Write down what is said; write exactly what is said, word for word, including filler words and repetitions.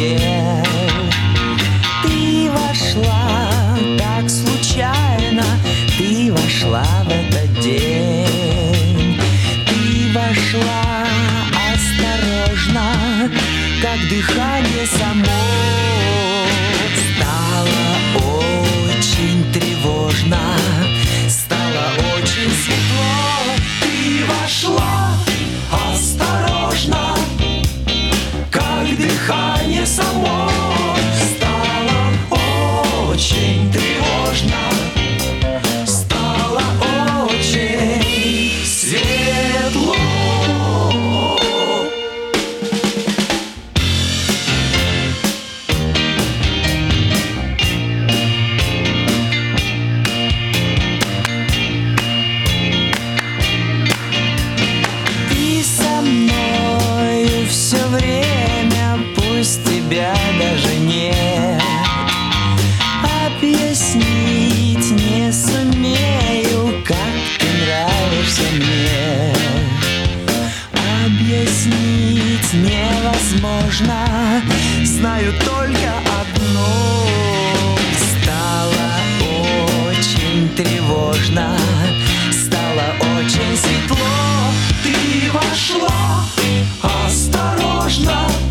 постель. Ты вошла так случайно, ты вошла в этот день. Ты вошла осторожно, как дыхание само. Стало очень тревожно, стало очень светло. Ты вошла осторожно, как дыхание само. Стало очень тревожно, стало очень светло. Все время, пусть тебя даже нет, объяснить не сумею, как ты нравишься мне. Объяснить невозможно, знаю только одно. Стало очень тревожно, стало очень светло. Ты вошла осторожно,